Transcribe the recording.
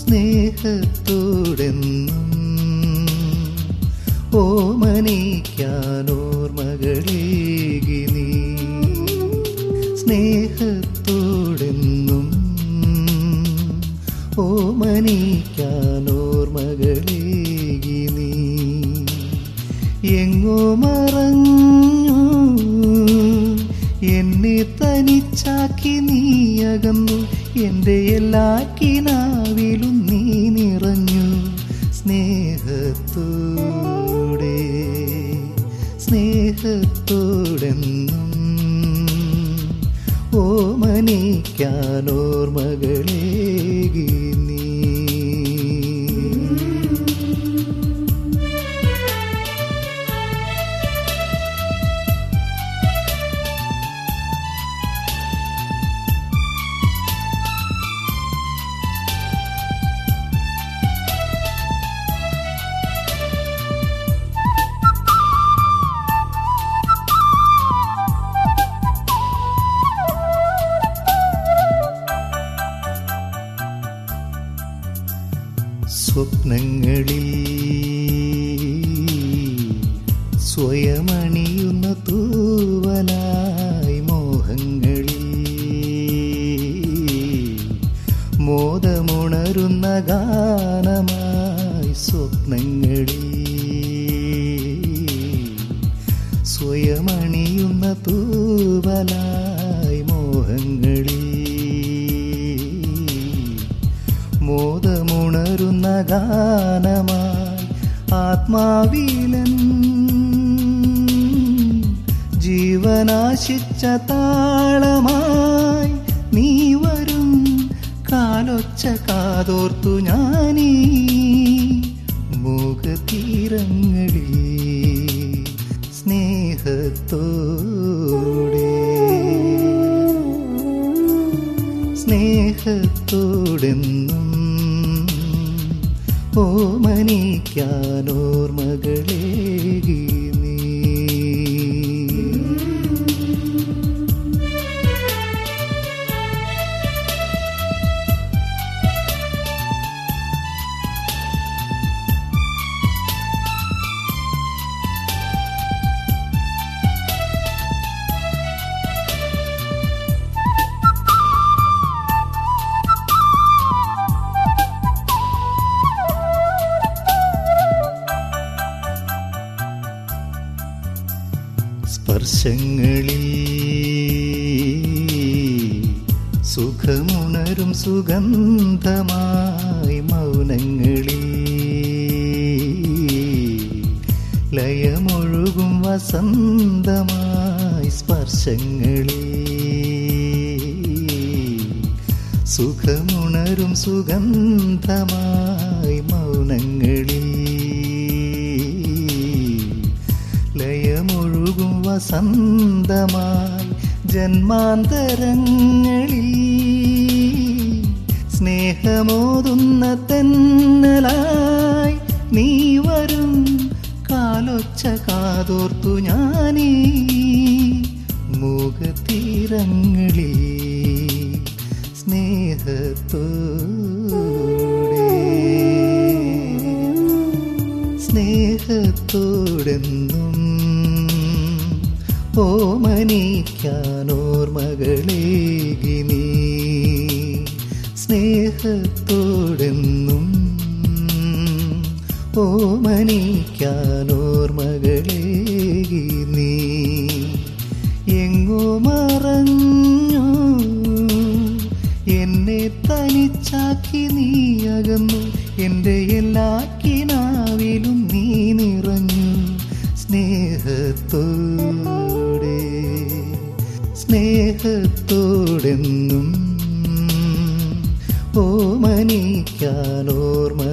സ്നേഹത്തോടെന്നും ഓമനിക്കാനോർമകളേകി നീ. സ്നേഹത്തോടെന്നും ഓമനിക്കാനോർമകളേകി നീ. എങ്ങോ മറഞ്ഞു എന്നെ തനിച്ചാക്കി നീ അകന്നു. എൻ്റെ എല്ലാ കിനാവിലും നീ നിറഞ്ഞു. സ്നേഹത്തോടെ സ്നേഹത്തോടെന്നും ഓമനിക്കാനോർമകളേകി നീ. സ്വപ്നങ്ങളിൽ സ്വയമണിയുന്ന തൂവലായി, മോഹങ്ങളിൽ മോദമുണരുന്ന ഗാനമായി. സ്വപ്നങ്ങളിൽ സ്വയമണിയുന്ന തൂവലായി, മോഹങ്ങളിൽ മോദമുണരുന്ന ഗാനമായി. ആത്മാവിലൻ ജീവനാശിച്ച താളമായി നീ വരും കാലൊച്ച കാതോർത്തു ഞാനീ മോഹതീരങ്ങളിൽ. സ്നേഹത്തോടെ സ്നേഹത്തോടെന്നും ഓമനിക്കാനോർമകളേകി നീ. സ്പർശങ്ങളിൽ സുഖമുണരും സുഗന്ധമായി, മൗനങ്ങളിൽ ലയമൊഴുകും വസന്തമായി. സ്പർശങ്ങളിൽ സുഖമുണരും സുഗന്ധമായി, മൗനങ്ങളിൽ ലയമൊഴുകും വസന്തമായി. ജന്മാന്തരങ്ങളിൽ സ്നേഹമോതുന്ന തെന്നലായി നീ വരും കാലൊച്ച കാതോർത്തു ഞാനീ മൂകതീരങ്ങളിൽ. സ്നേഹത്തോടെ സ്നേഹത്തോടെന്നും ഓമനിക്കാനോർമകളേകി നീ. സ്നേഹത്തോടെന്നും ഓമനിക്കാനോർമകളേകി നീ. എങ്ങോ മറഞ്ഞു എന്നെ തനിച്ചാക്കി നീ അകന്നു. എൻ്റെ എല്ലാ കിനാവിലും നീ നിറഞ്ഞു. സ്നേഹത്തോടെ സ്നേഹത്തോടെന്നും ഓമനിക്കാനോർമ